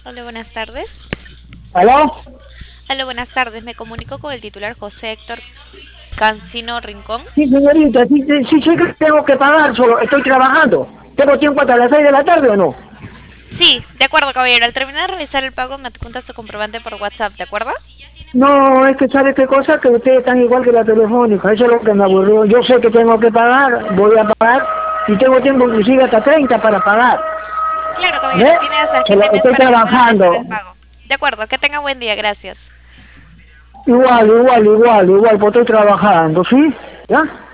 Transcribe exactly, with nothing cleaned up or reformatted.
Hola, buenas tardes. ¿Aló? Hola, buenas tardes. Me comunico con el titular José Héctor Cancino Rincón. Sí, señorita, sí, sí, sí sé que tengo que pagar, solo estoy trabajando. ¿Tengo tiempo hasta las seis de la tarde o no? Sí, de acuerdo, caballero. Al terminar de realizar el pago, me adjunta su comprobante por WhatsApp, ¿de acuerdo? No, es que sabe qué cosa, que ustedes están igual que la telefónica, eso es lo que me aburrió. Yo sé que tengo que pagar, voy a pagar, y tengo tiempo inclusive hasta treinta para pagar. Claro, caballero. ¿Ves? Tiene hasta el Que fin de lo- mes estoy para poder realizar el trabajando. pago. De acuerdo, que tenga buen día. Gracias. Igual, igual, igual, igual, pues estoy trabajando, ¿sí? ¿Ya?